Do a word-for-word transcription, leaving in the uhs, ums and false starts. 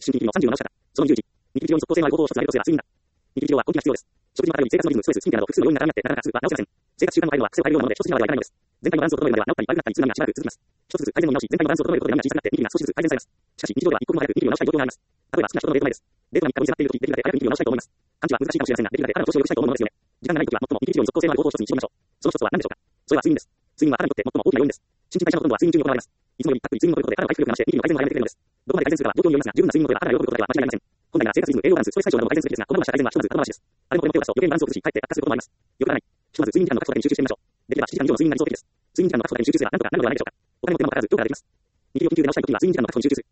思春期のさんじゅうななした。そのにじゅうじ。肉事情に即効性のある行動を一つ挙げるとすれば睡眠だ。肉事情は根気が必要です。食事の偏りに生活のリズム、ストレス、神経など複数の要因が絡み合ってなかなか普通は治せません。生活習慣の改善は癖を変えるようなもので、一つ的なまではいかないのです。全体のバランスを整えるまでは治ったり悪くなったりする波がしばらく続きます。一つずつ改善の見直し、全体のバランスを整えることで波が小さくなって、ニキビが少しずつ改善されます。しかし、日常では一刻も早くニキビを直したい状況があります。例えば、好きな人とのデート前です。デートがみっかごに迫っているとき、できるだけ早くニキビを直したいと思います。完治は難しいかもしれませんが、できるだけ肌の調子を良くしたいと思うのですよね。時間がないときは、最もニキビ治療に即効性のある行動を一つに絞りましょう。その一つは何でしょうか。それは睡眠です。睡眠は肌にとって最も大きな要因です。新陳代謝のほとんどは睡眠中に行われます。いつもよりたっぷり睡眠をとることで肌の回復力が増して、ニキビの改善も早めてくれるのです。どこまで改善するかは状況によりますが、十分な睡眠をとれば肌が喜ぶことだけは間違いありません。本来なら生活リズム、栄養バランス、ストレス解消なども改善すべきですが、このまました改善はひとまず後回しです。あれもこれも手を出すと余計にバランスを崩し、かえって悪化することもあります。よくない。ひとまず睡眠時間の確保だけに集中してみましょう。できればしちじかん以上の睡眠が理想的です。睡眠時間の確保だけに集中すれば何とかなるのではないでしょうか。他のことでもかかわらずどうかができます。ニキビを緊急で直したいときは睡眠時間の確保に集中する。